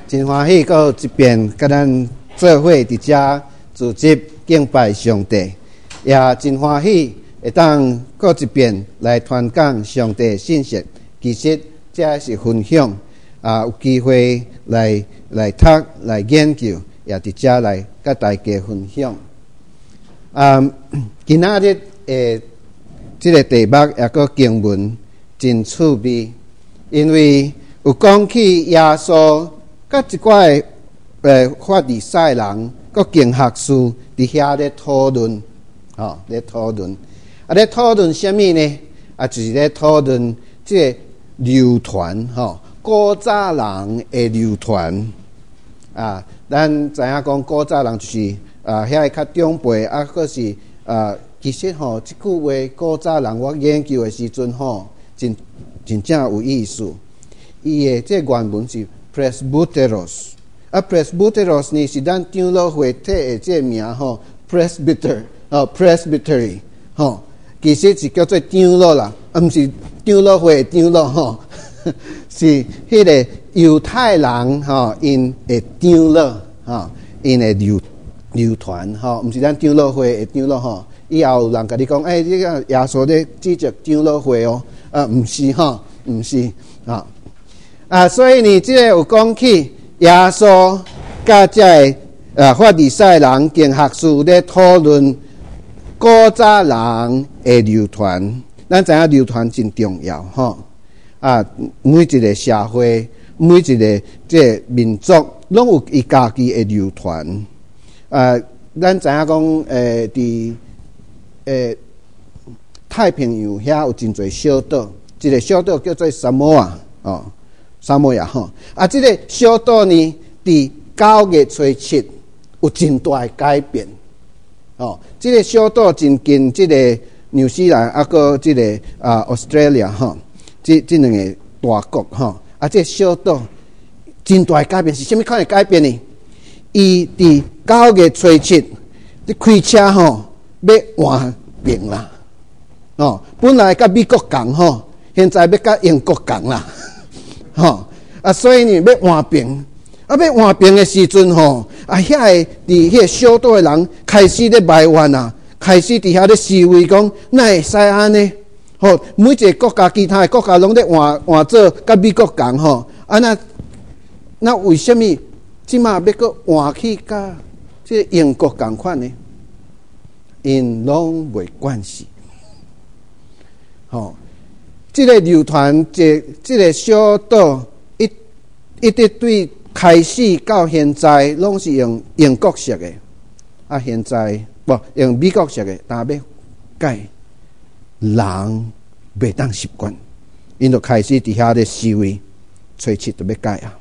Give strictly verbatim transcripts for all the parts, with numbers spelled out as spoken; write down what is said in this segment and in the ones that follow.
真欢喜，到这边甲咱做伙伫遮组织敬拜上帝，也真欢喜会当到这边来传讲上帝信息。其实这是分享啊，有机会来来读来研究，也伫遮来甲大家分享。啊，今仔日诶，这个题目也个经文真趣味，因为有讲起耶稣甲一寡诶法利赛人、个经学士伫遐咧讨论，吼咧讨论，啊咧讨论什么呢？啊，就是咧讨论这个流传，吼古早人诶流传啊。咱知影讲古早人就是啊，遐较长辈啊，或是啊，其实吼即句话古早人我研究诶时阵吼，真真正有意思。伊诶这原文是 Presbyteros， 啊 Presbyteros 呢是咱长老会体诶这名吼 ，Presbyter 哦 Presbytery 吼，其实是叫做长老啦，啊毋是长老会长老吼，是迄个犹太人吼，因诶长老吼，因诶流流传吼，毋是咱长老会诶长老吼。以后有人甲你讲，诶、欸，这个耶稣咧指着长老会哦，啊，毋是吼，毋是啊。啊，所以呢，即个有讲起耶稣甲即个啊法利赛人经学士咧讨论古早人的流传。咱知影流传真重要吼。啊，每一个社会、每一个即个民族，拢有伊家己的流传。啊，咱知影讲，诶，伫诶太平洋遐有真侪小岛，一个小岛叫做萨摩亚哦。萨摩亚吼，啊，这个小岛呢，伫九月初七有真大的改变，哦，这个小岛真近这个纽西兰，啊个这个啊 Australia 吼，这这两个大国吼，啊，这个小岛真大的改变是什么款的改变呢？伊伫九月初七，你开车吼要换屏啦，哦，本来甲美国共吼，现在要甲英国共啦。吼啊，所以呢，要换屏，啊，要换屏的时阵吼，啊，遐个伫迄个小岛的人开始咧埋怨啊，开始伫遐咧思维讲，哪会使安尼？吼，每一个国家其他的国家拢咧换换做甲美国共吼，啊那那为什么即马要搁换去甲即个英国共款呢？因拢袂关系，吼。这个流传，这这个小岛一一直对开始到现在，拢是用英国式的，啊，现在不用美国式的，但要改，人袂当习惯，因就开始伫遐咧思维，吹气都要改啊。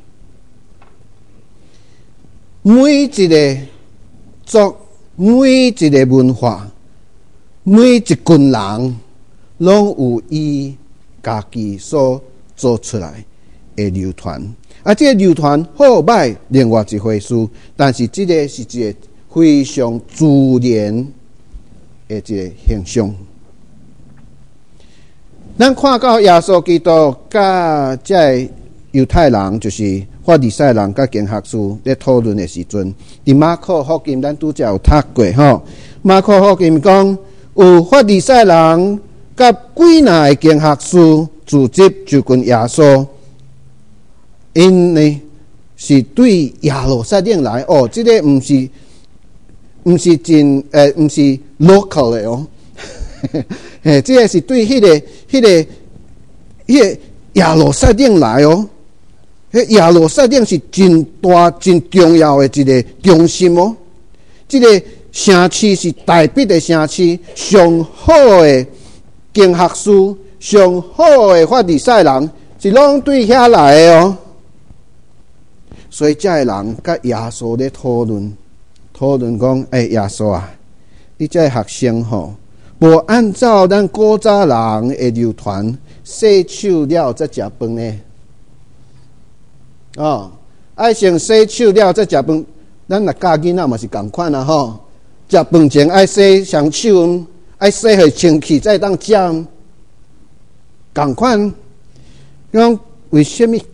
每一个族，每一个文化，每一群人，拢有伊家己所做出来的流传，啊，这个流传好歹另外一回事，但是这个是一个非常自然的一个现象。咱看到耶稣基督甲这犹太人，就是法利赛人甲经学士咧讨论的时阵，伫马可福音咱拄则有读过吼。马可福音讲有法利赛人。甲几若个经学士组织就跟耶稣，因呢是对耶路撒冷来哦，这个毋是毋是真诶，毋是 local 的哦，诶，这个是对迄、那个迄、那个迄、那个耶路撒冷来哦，迄耶路撒冷是真大真重要的一个中心哦，这个城市是大笔的城市，上好的。经学士上好的法利赛人是拢对遐来的哦，所以这个人甲耶稣咧讨论，讨论讲，诶、欸，耶稣啊，你这个学生吼，无按照咱古早人的流传，洗手了再食饭呢？哦，爱先洗手了再食饭，咱若教囡仔嘛是共款啊吼，食饭前爱洗双手。爱洗互清气，再当食，共款。讲为什么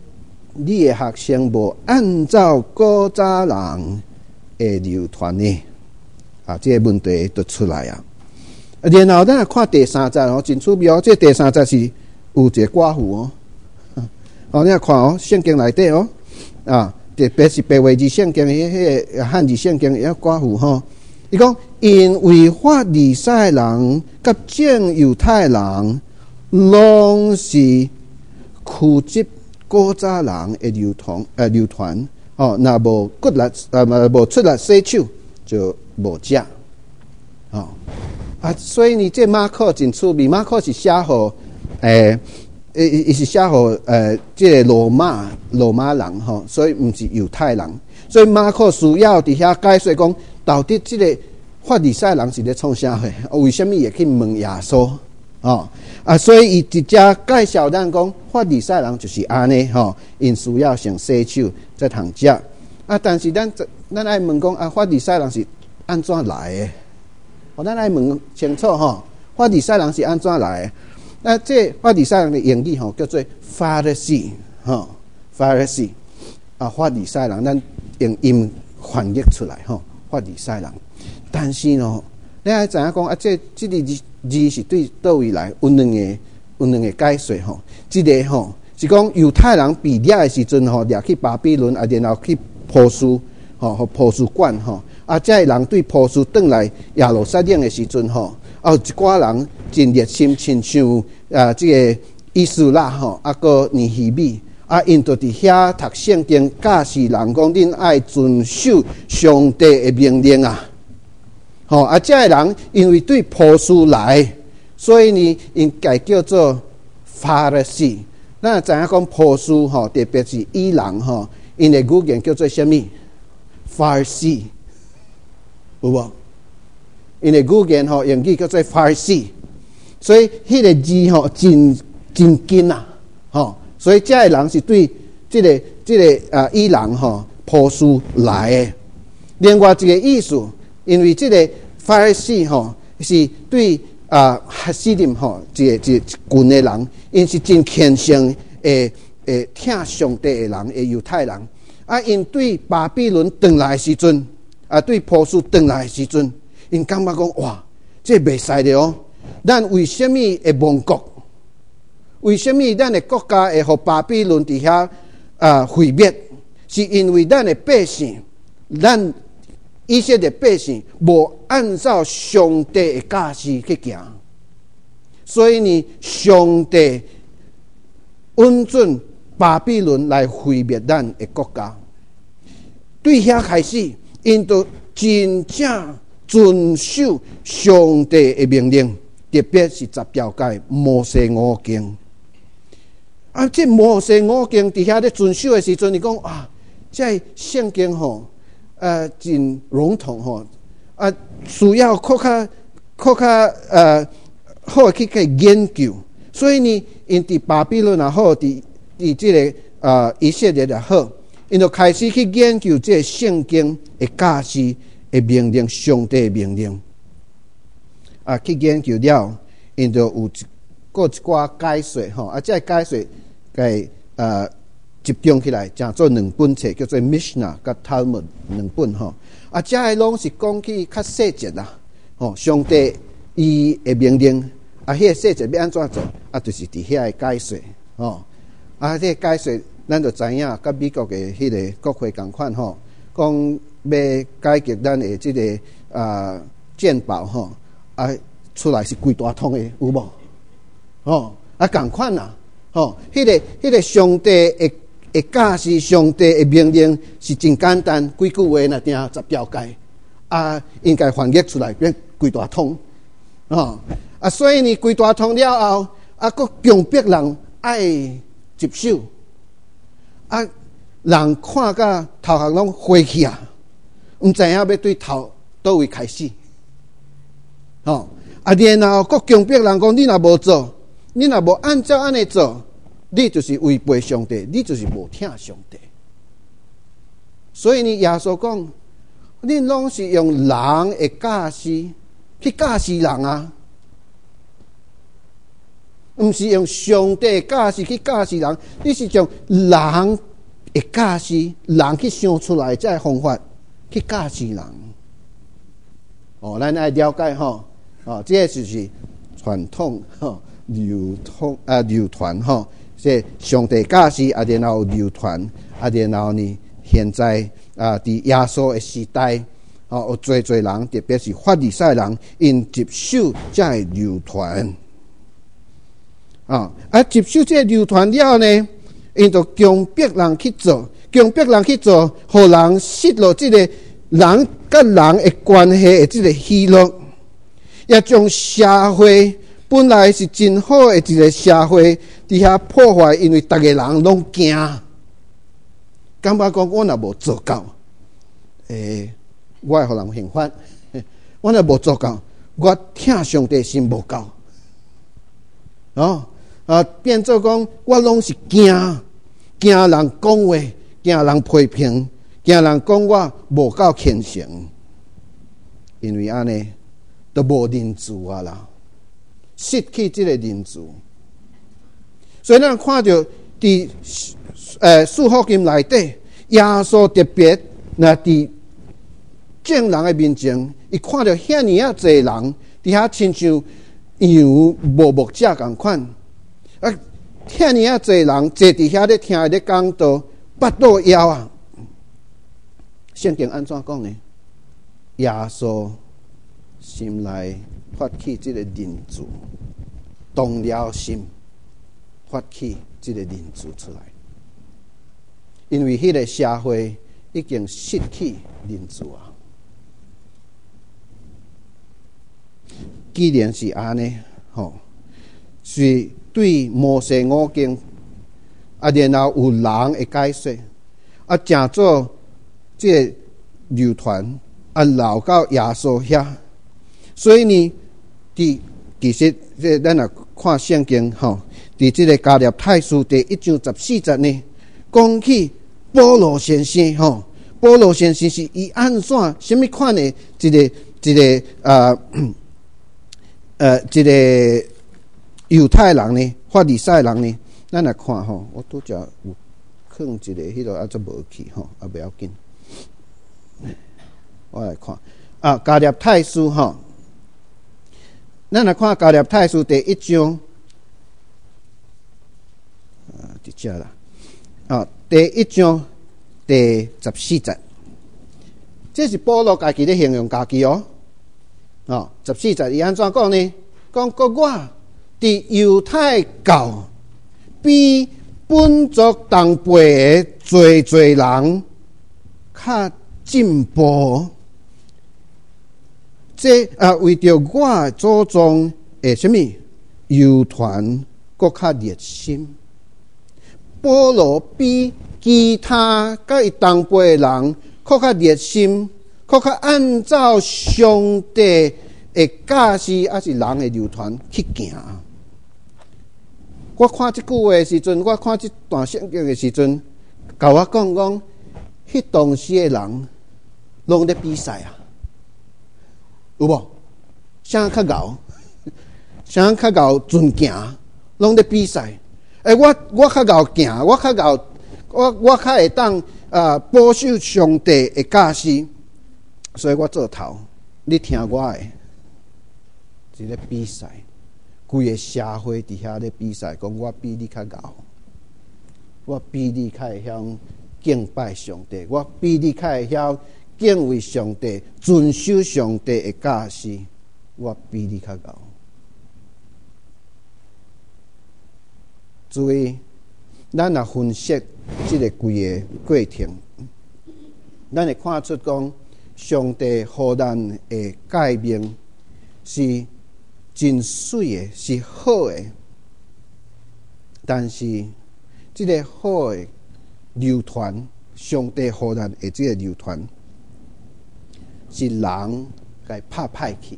你的学生无按照古早人的流传呢？啊，这个问题就出来啊。然后咱来看第三节哦，真趣味哦。这第三节是有一个寡妇哦。哦，你来看哦，圣经内底哦，啊，特别是白话字圣经迄迄个汉字圣经遐寡妇吼。伊讲，因为法利赛人甲正犹太人，拢是曲折古早人的流传呃流传哦，若无骨力呃无出力洗手就无食哦啊，所以呢，这马可真趣味，马可是写互诶。伊伊是写互呃，即个罗马罗马人吼，所以毋是犹太人。所以马可需要伫遐解说讲，到底即个法利赛人是咧创啥货？为什么会去问耶稣？哦啊，所以伊直接介绍咱讲，法利赛人就是安尼吼，因需要先洗手才通食。啊，但是咱咱爱问讲啊，法利赛人是安怎来的？哦，咱爱问清楚吼，法利赛人是安怎来的？那这法利赛人的英语吼叫做 Pharisee 吼 Pharisee 啊，法利赛人咱用音翻译出来吼，法利赛人。但是呢，你爱知影讲啊，这这个字字是对倒位来？有两个有两个解说吼。这个吼是讲犹太人被掠的时阵吼，掠去巴比伦啊，然后去波斯吼，和波斯管吼啊，这人对波斯转来耶路撒冷的时阵吼。啊，有一寡人真热心，亲像啊，这个以斯拉吼，啊个尼希米啊，因就伫遐读圣经，教示人讲，恁爱遵守上帝的命令啊。吼啊，这个人因为对波斯来，所以呢，因改叫做法利赛。咱知影讲波斯吼，特别是伊朗吼，因的语言叫做什么？法利赛，有无？因的语言吼，英语叫做 Pharisee， 所以迄个字吼真真紧啊，吼，所以这个人是对这个这个啊伊朗吼波斯来的。另外一个意思，因为这个 Pharisee 吼是对啊哈西林吼一个一群的人，因是真虔诚诶诶听上帝的人，诶犹太人啊，因对巴比伦转来的时阵啊，对波斯转来的时阵。因感觉讲哇，这袂使的哦。咱为什么会亡国？为什么咱的国家会互巴比伦底下啊毁灭？是因为咱的百姓，咱以色列百姓无按照上帝的教示去行，所以呢，上帝允准巴比伦来毁灭咱的国家。对遐开始，因都真正。遵守上帝的命令，特别是十条诫摩西五经。啊，这摩西五经伫遐咧遵守的时阵，你讲啊，这圣经吼，呃，真笼统吼，啊，需要靠较靠较呃好去去研究。所以呢，因伫巴比伦也好，伫伫这个呃以色列也好，因就开始去研究这圣经的教示。的命令，上帝的命令啊，去研究了，因就有一个一寡解说吼，啊，这解说给呃集中起来，成做两本册，叫做 Mishnah 甲 Talmud 两本吼。啊，这个拢是讲起较细节啦，吼，上帝伊的命令啊，迄个细节要安怎做啊，就是伫遐个解说吼。啊，这个解说咱就知影，甲美国的迄个国会共款吼，讲。要解决咱的这个啊健保吼啊出来是规大通的有无？吼啊共款啦，吼，迄个迄个上帝的的教示，上帝的命令是真简单，几句话若定十条诫啊，应该翻译出来变规大通，吼啊，所以呢规大通了后啊，佫强迫人爱接受啊，人看甲头壳拢灰去啊！唔知影要对头倒位开始，吼啊！然后国强迫人讲，你若无做，你若无按照安尼做，你就是违背上帝，你就是无听上帝。所以呢，耶稣讲，你拢是用人的教示去教示人啊，唔是用上帝的教示去教示人，你是从人会教示人去想出来这方法去教示人。哦，咱爱了解吼，哦，这就是传统吼流通啊流传吼，这上帝教示啊，然后流传啊，然后呢，现在啊，伫耶稣的时代，哦，有侪侪人，特别是法利赛人，因接受才会流传。啊，啊，接受这流传了呢，因就强迫人去做，强迫人去做，互人失落这个人甲人的关系的这个喜乐，也将社会本来是真好的一个社会，伫遐破坏，因为逐个人拢惊，感觉讲我若无做到，诶、欸，我会互人刑罚；我若无做到，我疼上帝心无够，哦。啊，变做讲，我拢是惊，惊人讲话，惊人批评，惊人讲我无够虔诚，因为安尼都无认主啊啦，失去这个认主。所以咱看到伫呃四福音内底，耶稣特别那伫众人的面前，伊看到遐尼啊侪人伫遐亲像羊无牧者共款。啊，遐尼啊侪人坐伫遐咧听伊咧讲道，巴肚枵啊！圣经安怎讲呢？耶稣心内发起这个认主，动了心，发起这个认主出来。因为迄个社会已经失去认主啊。既然是安尼，吼，是。对摩西五经啊，然后有人会解说啊，正做这个流传啊，留到耶稣遐。所以呢，伫其实这咱若看圣经吼，伫这个加略太书第一章十四节呢，讲起保罗先生吼，保罗先生是伊按怎什么款的一个一个呃呃一个。犹太人呢，法利赛人呢，咱来看吼，我拄则有放一个迄个啊，则无去吼，啊不要紧。我来看啊，加略太书吼，咱来看加略太书第一章啊，伫遮啦啊，第一章第十四节，这是保罗家己咧形容家己哦。啊，十四节伊安怎讲呢？讲国我。伫犹太教比本族同辈的侪侪人较进步，这啊为着我祖宗的什么犹传搁较热心。保罗比其他甲伊同辈的人搁较热心，搁较按照上帝的教示，还是人的流传去行。我看这句话的时阵，我看这段圣经的时阵，甲我讲讲，迄当时的人拢咧比赛啊，有无？谁较牛？谁较牛？尊行，拢咧比赛。诶，我我较牛行，我较牛，我我较会当啊保守上帝的教示，所以我做头，你听我的，是咧比赛。规个社会伫遐咧比赛，讲我比你较牛，我比你较会晓敬拜上帝，我比你较会晓敬畏上帝、遵守上帝的教示，我比你较牛。注意，咱若分析即个规个过程，咱会看出讲，上帝互咱的诫命是真水的，是好的，但是这个好的流传，上帝互咱的这个流传，是人该拍歹去。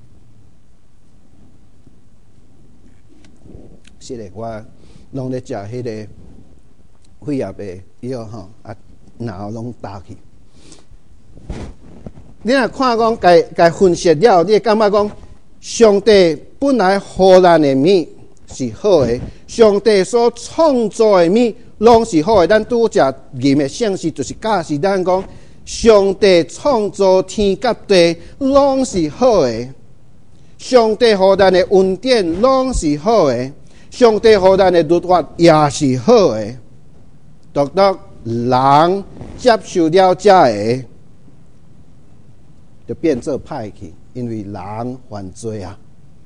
是的，我拢咧食迄个血液的药吼，啊，然后拢打去。你若看讲，该该分析了，你会感觉讲？上帝本来互咱的物是好的，上帝所创造的物拢是好诶。咱拄则吟诶圣诗，就是假使咱讲上帝创造天甲地，拢是好诶。上帝互咱诶恩典，拢是好诶。上帝互咱诶律法，也是好诶。独独人接受了这个，就变做歹去，因为人犯罪啊。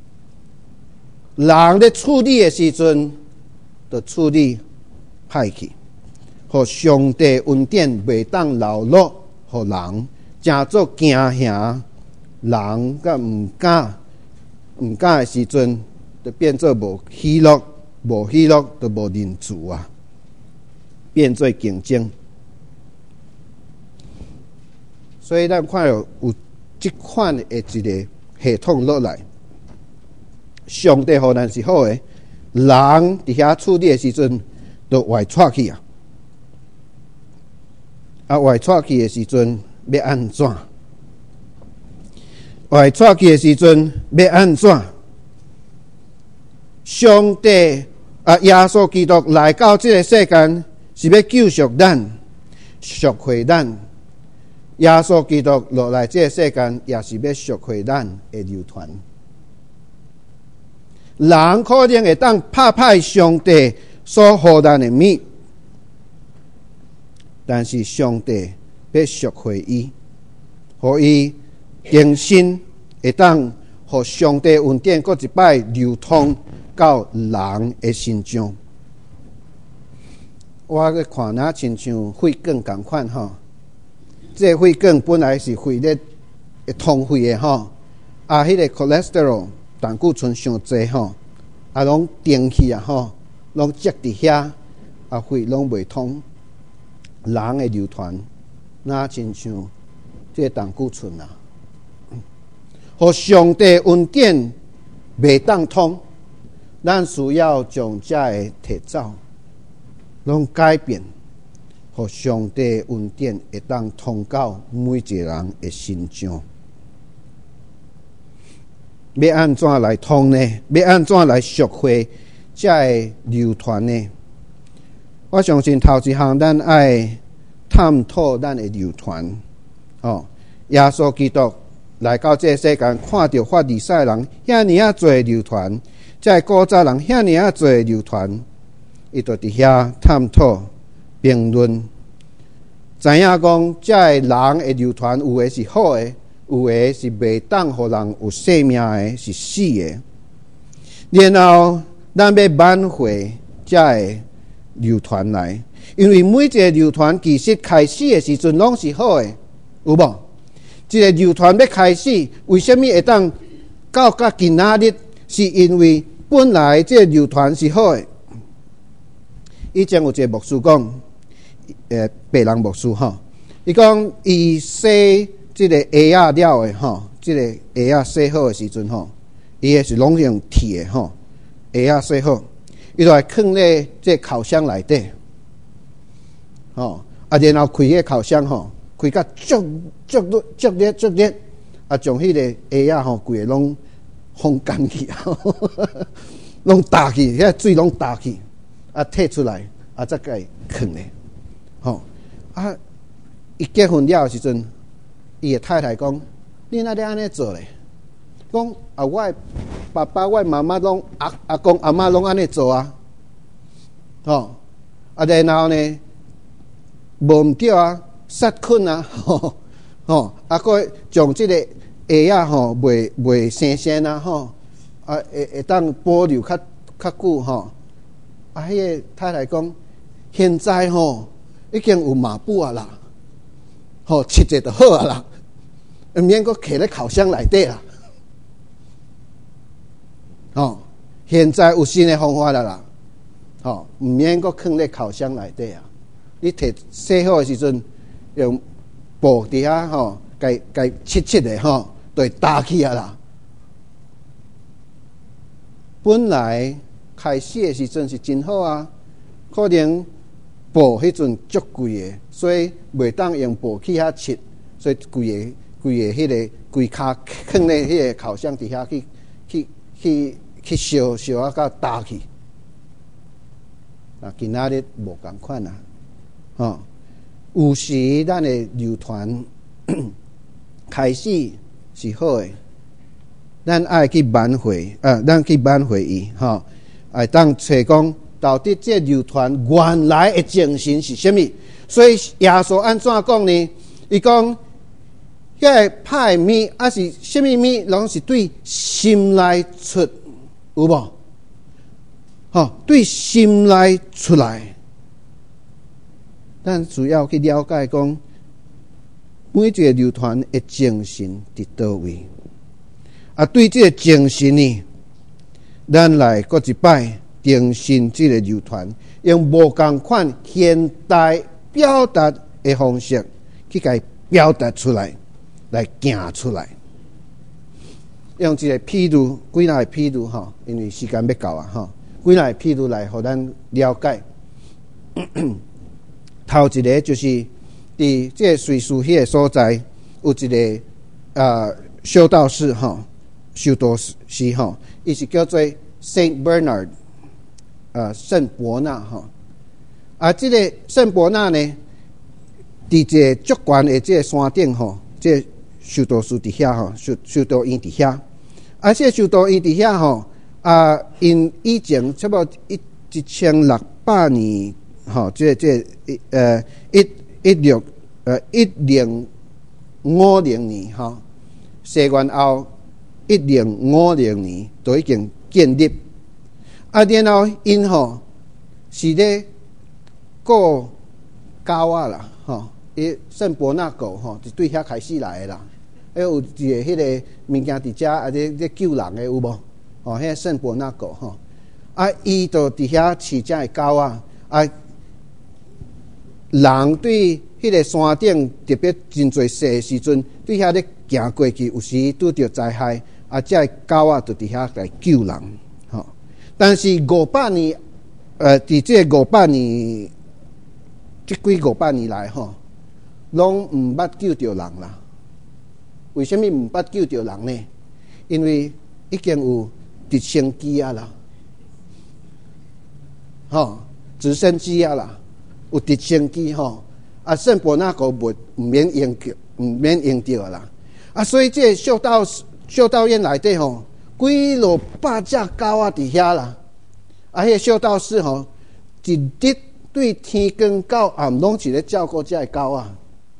人咧处理诶时阵，就处理歹去，互上帝恩典袂当流落，互人真做惊吓。人甲毋敢毋敢诶时阵，就变做无喜乐，无喜乐就无仁慈啊，变做竞争。所以咱看到有即款的一个系统落来，上帝互咱是好诶，人伫遐处理诶时阵，就外出去啊！啊，外出去诶时阵要安怎？外出去诶时阵要安怎？上帝啊，耶稣基督来到这个世间，是要救赎咱、赎回咱。耶稣基督落来这个世间，也是要赎回咱的流传。人可能会当拍歹上帝所予咱的物，但是上帝要赎回伊，互伊更新，会当互上帝恩典搁一摆流通到人的身上。我咧看那亲像血管共款吼。这个血管本来是血咧会通血的吼，啊，迄个 cholesterol 胆固醇伤济吼，啊，拢顶去啊吼，拢积伫遐，啊，血拢袂通，人的流传，那亲像这个胆固醇啊，互上帝恩典袂当通，咱需要将这个摕走，拢改变。互上帝恩典会当通到每一个人的身上，要安怎来通呢？要安怎来赎回才会流传呢？我相信头一项咱爱探讨咱的流传。哦，耶稣基督来到这个世间，看到法利赛人遐尼啊侪流传，才古早人遐尼啊侪流传，伊就伫遐探讨。评论，知影讲，这个人的流传，有的是好的，有的是袂当互人有生命的，是死的。然后，咱要挽回这个流传来，因为每一个流传其实开始的时阵拢是好的，有无？这个流传要开始，为什么会当到到今仔日？是因为本来这个流传是好的。以前有一个牧师讲。呃，白人牧师吼，伊讲伊洗即个鞋仔了诶吼，即个鞋仔洗好诶时阵吼，伊诶是拢用铁诶吼，鞋仔洗好，伊就来放咧即烤箱内底，吼啊，然后开迄个烤箱吼，开甲足足热足热足热，啊，将迄个鞋仔吼规个拢烘干去，拢打去，遐水拢打去，啊，摕出来，啊，再甲伊放咧。吼、哦、啊！伊结婚了时阵，伊的太太讲：“你哪咧安尼做咧？”讲啊，我的爸爸、我的妈妈拢阿阿公、阿嬷拢安尼做啊。吼、哦、啊，然后呢，无毋对啊，杀菌啊，吼吼啊，佮将即个鞋仔吼袂袂生鲜啊，吼啊会会当保留较较久吼。啊，迄、那个太太讲：“现在吼。”已经有抹布啊啦，吼、哦，切者就好啊啦，唔免搁徛咧烤箱内底啦。哦，现在有新的方法啦啦，吼，唔免搁放咧烤箱内底啊。你摕洗好的时阵，用布底下吼，该该切切的吼，就会打起啊啦。本来开始的时阵是真好啊，可能。布迄阵足贵的，所以袂当用布去遐切，所以规个规个迄个规骹放咧迄个烤箱底下去去去去烧烧啊，到焦去。 啊，今仔日无共款啊，吼。有时咱的流传开始是好诶，咱爱去挽回，呃，咱去挽回伊，吼，爱当找讲到底这流传原来的精神是啥物？所以耶稣安怎讲呢？伊讲，迄个歹物还是啥物物，拢是对心内出，有无？吼，对心内出来。咱主要去了解讲，每一个流传的精神伫倒位。啊，对这个精神呢，咱来过一摆定信这个流传，用无共款现代表达的方式去甲伊表达出来，来行出来。用一个譬如，几若个譬如吼，因为时间要到啊吼，几若个譬如来互咱了解。头一个就是伫这个瑞士迄个所在，有一个呃修道士吼，修道士吼，伊是叫做 Saint Bernard， 呃圣伯纳吼。啊，这个圣伯纳呢，伫一个足悬的这个山顶吼，这个修道士伫遐吼，修修道院伫遐。啊，这个修道院伫遐吼，啊，因以前差不多一一千六百年。吼、哦，这这一呃一一六呃一零五零年吼，西元后一零五零年都已经建立。啊，然后因吼是咧过高啊啦，吼，伊圣伯纳狗吼是对遐开始来的啦。还有一个迄个物件伫遮啊，咧咧救人的有无？哦，迄个圣伯纳狗吼，啊，伊就伫遐饲遮的狗啊，啊。人对迄个山顶特别真侪细的时阵，对遐咧行过去，有时拄着灾害，啊，这狗啊就伫遐来救人，吼。但是五百年，呃，伫这五百年，即几五百年来吼，拢毋捌救着人啦。为什么毋捌救着人呢？因为已经有直升机啊啦，吼，直升机啊啦。有直升机吼，啊，圣伯纳狗无唔免用着，唔免用着啦。啊，所以这个修道修道院内底吼，几落百只狗啊伫遐啦。啊，迄个修道士吼，一日对天光到暗拢是咧照顾这个狗啊。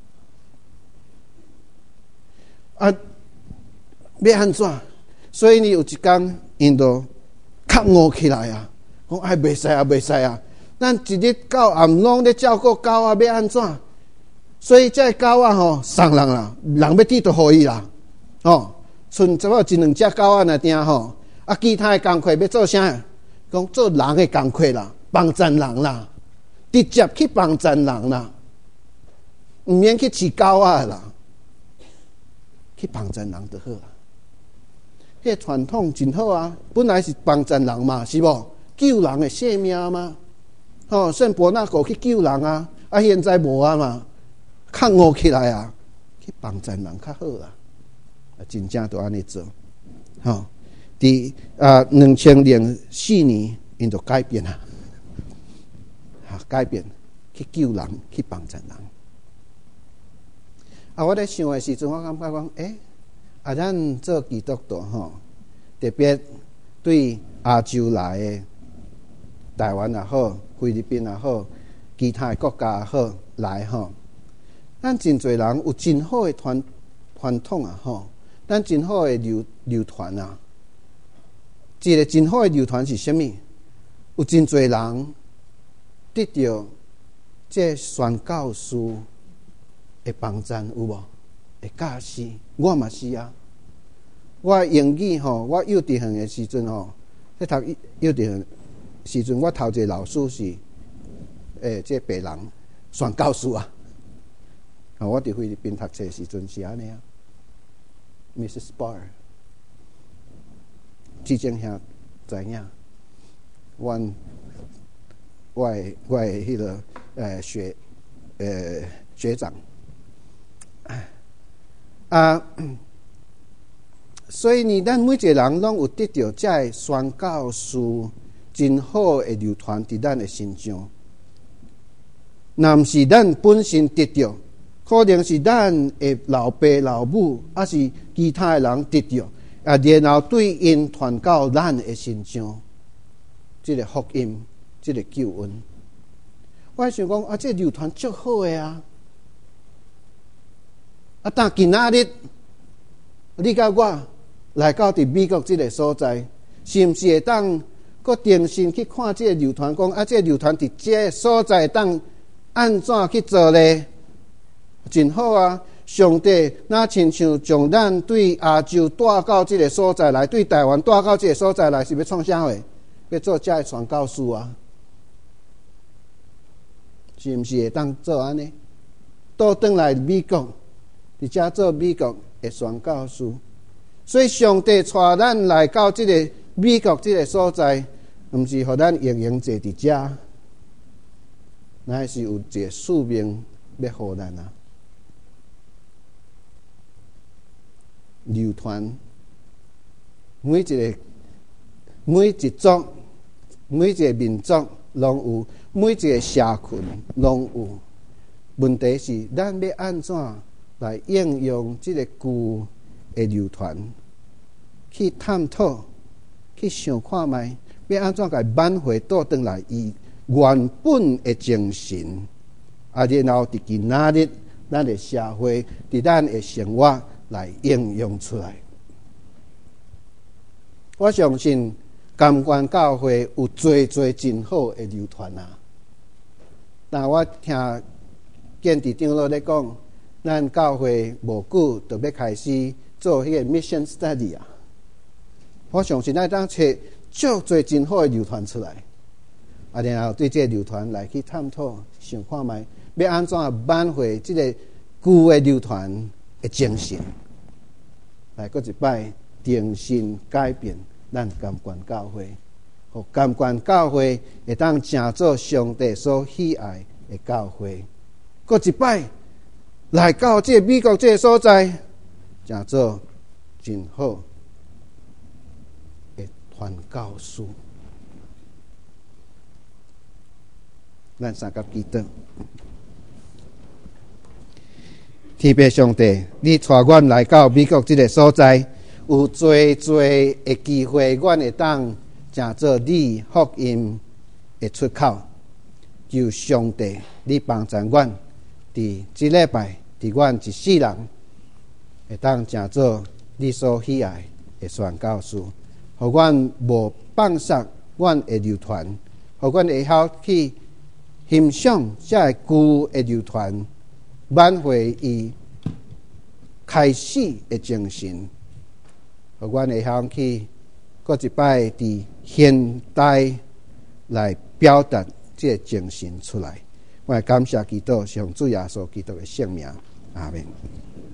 啊，要安怎？所以呢，有一天因就较饿起来啊，讲哎，袂使啊，袂使啊。咱一日到暗拢咧照顾狗啊，要安怎？所以这狗啊吼，送人啦，人要滴就互伊啦，哦，剩差不多一两只狗啊，若定吼，啊，其他的工课要做啥？讲做人的工课啦，帮助人啦，直接去帮助人啦，唔免去饲狗啊啦，去帮助人就好啦。迄个传统真好啊，本来是帮助人嘛，是无？救人的性命嘛。哦，圣伯纳狗去救人啊，啊，现在无啊嘛，较饿起来啊，去帮助人较好啊，啊，真正都安尼做，吼、哦，伫啊两千零四年，因就改变啊，啊，改变去救人，去帮助人。啊，我咧想的时阵，我感觉讲，诶、欸，啊，咱做基督徒吼，特别对亚洲来的。台湾也好，菲律宾也好，其他的国家也好来吼，咱真侪人有真好的传传统啊吼，咱真好的流流传啊。一个真好的流传是啥物？有真侪人得到这宣教师的帮助，有无？会教师，我嘛是啊。我英语吼，我幼稚园的时阵吼，迄读幼稚园。时阵，我头一个老师是，诶、欸，这白人宣教师啊。啊，我伫菲律宾读册时阵是安尼啊 ，Missus Barr， 之前遐知影，阮我的我的迄个呃学呃学长啊，所以呢，咱每一个人拢有得到这宣教师。 真好的流传伫咱的心上。若毋是咱本身得着，可能是咱的老爸老母，还是其他的人得着，啊，然后对因传到咱的身上，这个福音，这个救恩。我想讲啊，这流传足好的啊！啊，但今仔日，你甲我来到伫美国这个所在，是毋是会当搁定心去看这个流传？讲啊，这个流传伫这个所在当按怎去做呢？真好啊！上帝那亲像将咱对亚洲带到这个所在来，对台湾带到这个所在来，是要创啥货？要做这个传教士啊！是毋是会当做安尼？倒转来美国，伫遮做美国的宣教士。所以上帝带咱来到这个美国这个所在，毋是互咱营营坐伫遮，乃是有一个使命要互咱啊！流传每一个每一族、每一个民族拢有。每一个社群拢有问题是，咱要安怎来应用这个句的流传，去探讨，去想看卖，要安怎甲挽回倒转来伊原本的精神，啊，然后伫今仔日咱的社会，伫咱的生活来应用出来。我相信甘关教会有最最真好的流传啊！但我听建地长老咧讲，咱教会无久就要开始做迄个 mission study 啊。我相信咱当找足侪真好的流传出来，啊，然后对这个流传来去探讨，想看卖要安怎挽回这个旧的流传的精神，来过一摆重新改变咱甘关教会。互甘关教会会当成做上帝所喜爱的教会，过一摆来到这美国这个所在，成做真好的传教士。咱三甲祈祷，天父上帝，你带阮来到美国这个所在，有最最的机会，阮会当。成做你福音的出口，求上帝你帮助阮，伫即礼拜，伫阮一世人会当成做你所喜爱的宣教士，互阮无放杀阮的流传，互阮会晓去欣赏这旧的流传，挽回伊开始的精神，互阮会晓去。过一摆伫现代来表达这个精神出来，我感谢基督，上主耶稣基督的圣名，阿门。